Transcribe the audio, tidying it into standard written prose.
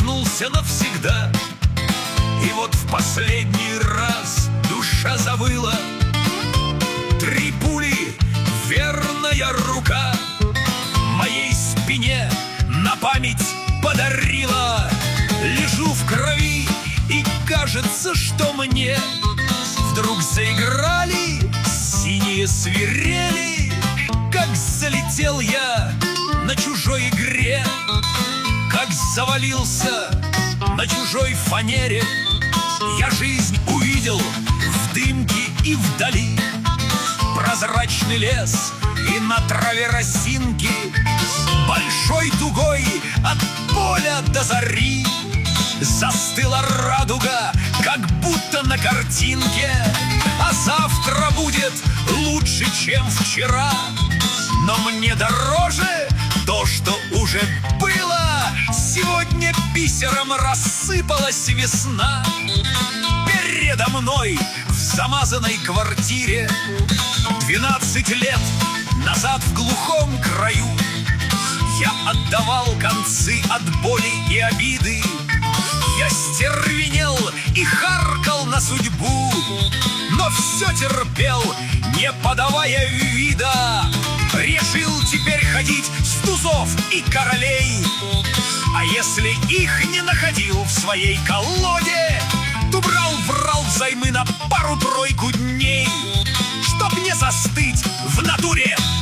замкнулся навсегда. И вот в последний раз душа завыла. 3 пули, верная рука моей спине на память подарила. Лежу в крови, и кажется, что мне вдруг заиграли синие свирели. Как залетел я на чужой игре, как завалился на чужой фанере. Я жизнь увидел в дымке и вдали, прозрачный лес и на траве росинки, большой дугой от поля до зари. Застыла радуга, как будто на картинке, а завтра будет лучше, чем вчера. Но мне дороже то, что уже было. Сегодня бисером рассыпалась весна. Передо мной в замазанной квартире 12 лет назад в глухом краю я отдавал концы от боли и обиды. Я стервенел и харкал на судьбу, но все терпел, не подавая вида. Решил теперь ходить с тузов и королей, а если их не находил в своей колоде, то брал взаймы на пару-тройку дней, чтоб не застыть в натуре